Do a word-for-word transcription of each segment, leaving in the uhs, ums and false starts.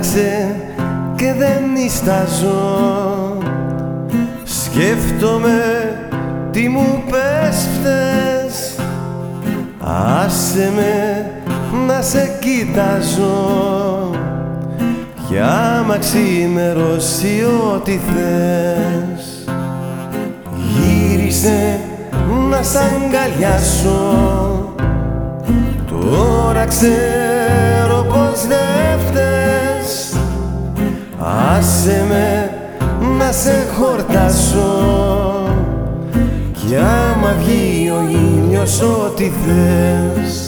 τάραξε και δεν νιστάζω. Σκέφτομαι τι μου πες φτες. Άσε με να σε κοιτάζω κι άμα ξημερώσει ό,τι θες. Γύρισε να σ' αγκαλιάσω. Τώρα ξέρω πως δεν φταίς. Άσε με να σε χορτάσω κι άμα βγει ο ήλιος ό,τι θες.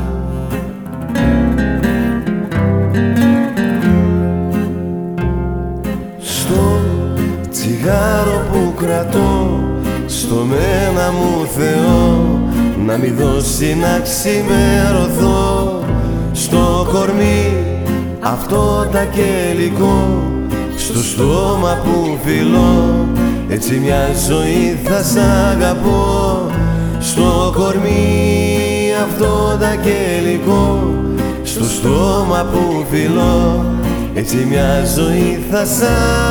Στο τσιγάρο που κρατώ, στο μένα μου Θεό, να μη δώσει να ξημερωθώ. Στο κορμί αυτό τακελικό, στο στόμα που φιλώ, έτσι μια ζωή θα σ' αγαπώ. Στο κορμί αυτό τακελικό, στο στόμα που φιλώ, έτσι μια ζωή θα σ'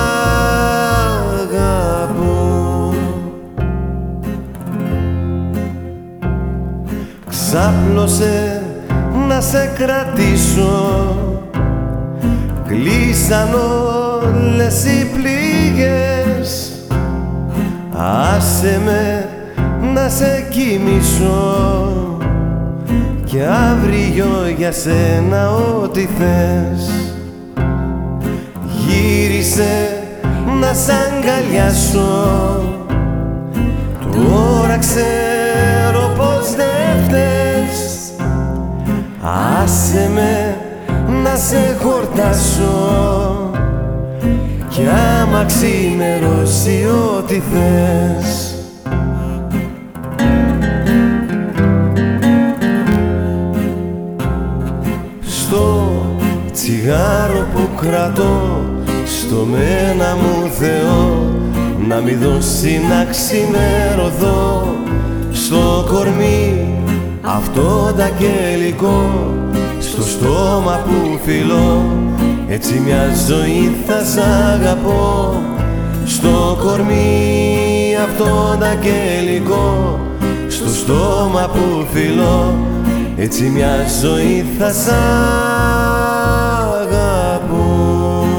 αγαπώ. Ξάπλωσε να σε κρατήσω, κλείσαν όλες οι πληγές. Άσε με να σε κοιμήσω κι αύριο για σένα ό,τι θες. Γύρισε να σ' αγκαλιάσω. Τώρα ξέρω πως δεν φταίς. Άσε με να σε χορτάσω κι άμα ξημερώσει ό,τι θες. Στο τσιγάρο που κρατώ, στο μένα μου Θεό, να μη δώσει να ξημερωθώ. Στο κορμί αυτό τακελικό, στο στόμα που φιλώ, έτσι μια ζωή θα σ' αγαπώ. Στο κορμί αυτό τακελικό, στο στόμα που φιλώ, έτσι μια ζωή θα σ' αγαπώ.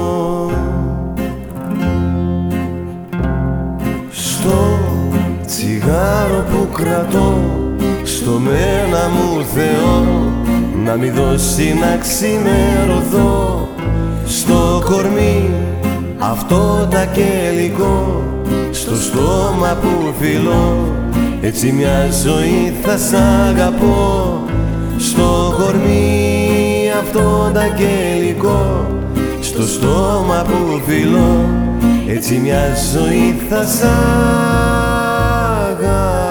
Στο τσιγάρο που κρατώ, στο μένα μου Θεό, να μη δώσει να ξημερωθώ. Στο κορμί αυτό τακελικό, στο στόμα που φιλώ, έτσι μια ζωή θα σ' αγαπώ. Στο κορμί αυτό τακελικό, στο στόμα που φιλώ, έτσι μια ζωή θα σ' αγαπώ.